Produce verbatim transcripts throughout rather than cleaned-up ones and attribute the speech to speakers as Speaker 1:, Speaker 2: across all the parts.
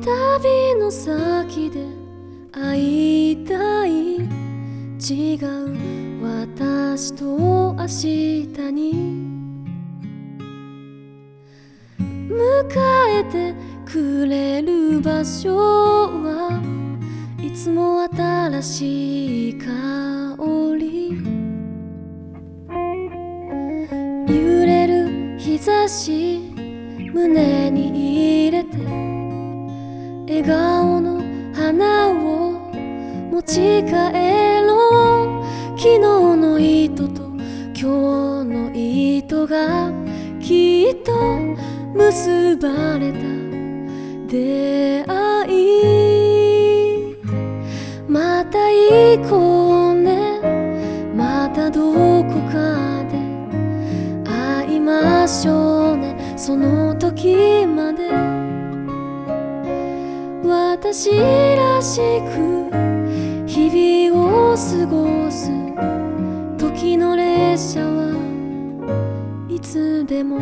Speaker 1: 旅の先で会いたい、違う私と明日に迎えてくれる場所はいつも新しい香り、揺れる日差し胸に入れて笑顔の花を持ち帰ろう。昨日の糸と今日の糸がきっと結ばれた出会い、また行こうね、またどこかで会いましょうね、その時まで私らしく日々を過ごす。時の列車はいつでも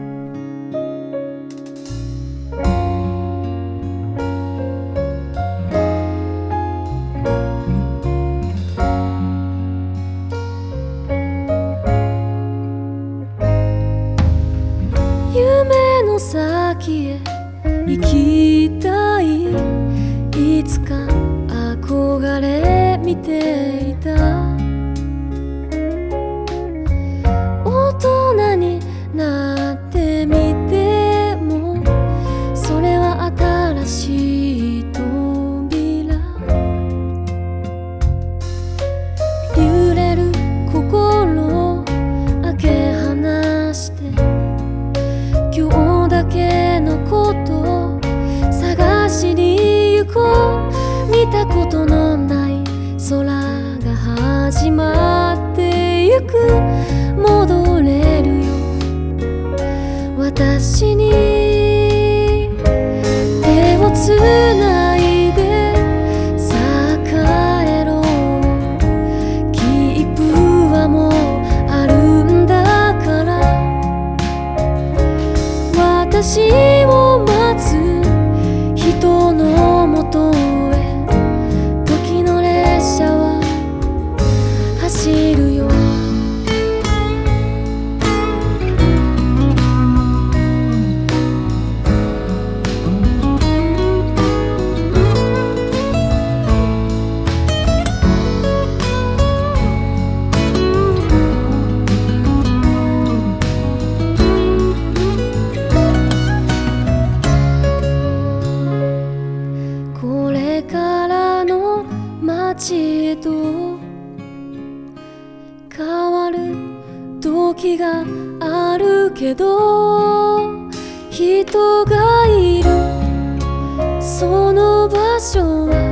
Speaker 1: 夢の先へ行きたい、いつか憧れ見ていた。大人になってみてもそれは新しい扉、揺れる心を開け放して今日だけのことを探しに行こう。見たことのない空が始まってゆく、戻れるよ私に手をつないでさあ帰ろう。切符はもうあるんだから私を待つ人のもとへ時の列車は走るよ。これからの街へと変わる時があるけど、人がいるその場所は